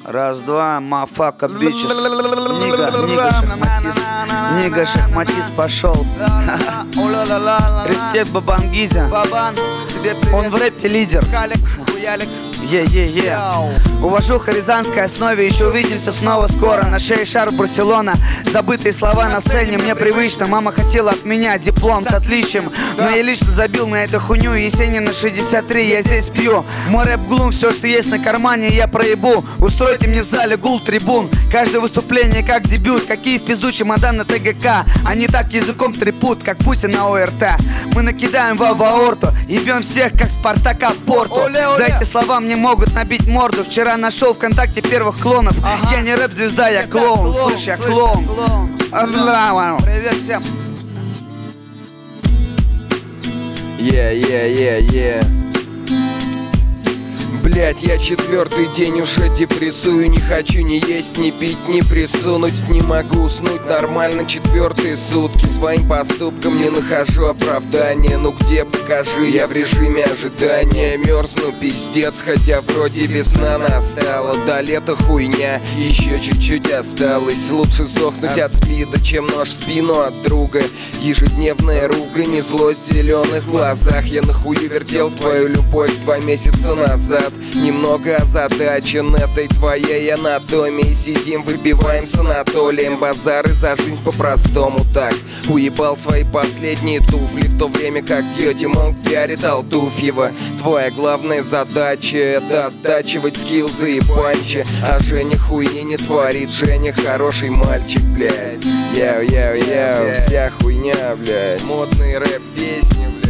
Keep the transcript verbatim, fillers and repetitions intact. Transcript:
Раз, два, мафака, бичес. Нига, нига, шахматист. Нига, шахматист пошел. Респект Бабангидзе. Он в рэпе лидер. Е-е-е. Уважуха рязанской основе. Еще увидимся снова скоро. На шее шар Барселона. Забытые слова на сцене мне привычно. Мама хотела от меня диплом с отличием, но я лично забил на эту хуйню. Есенина шестьдесят три, я здесь пью. Мой рэп глум, все что есть на кармане я проебу. Устройте мне в зале гул трибун. Каждое выступление как дебют. Какие в пизду чемодан на ТГК. Они так языком трепут, как Путин на ОРТ. Мы накидаем в аорту и бьем всех, как Спартака в порту. За эти слова мне могут набить морду. Вчера нашел ВКонтакте первых клонов. Ага. Я не рэп-звезда, я клоун. Слышь, я клоун. Привет всем. Yeah, yeah, yeah, yeah. Блять, я четвертый день уже депрессую. Не хочу ни есть, ни пить, ни присунуть. Не могу уснуть нормально четвертые сутки. Своим поступкам не нахожу оправдания. Ну где, покажи, я в режиме ожидания. Мерзну, пиздец, хотя вроде весна настала. До лета хуйня, еще чуть-чуть осталось. Лучше сдохнуть от спида, чем нож в спину от друга. Ежедневная ругань и злость в зеленых глазах. Я нахую вертел твою любовь два месяца назад. Немного озадачен этой твоей анатомией. Сидим, выпиваем с Анатолием. Базары за жизнь по-простому так. Уебал свои последние туфли, в то время как Дьоти Монк пиарит Алтуфьева. Твоя главная задача — это оттачивать скиллзы и панчи. А Женя хуйни не творит. Женя хороший мальчик, блядь. Вся, я, я, вся хуйня, блядь. Модные рэп-песни, блядь.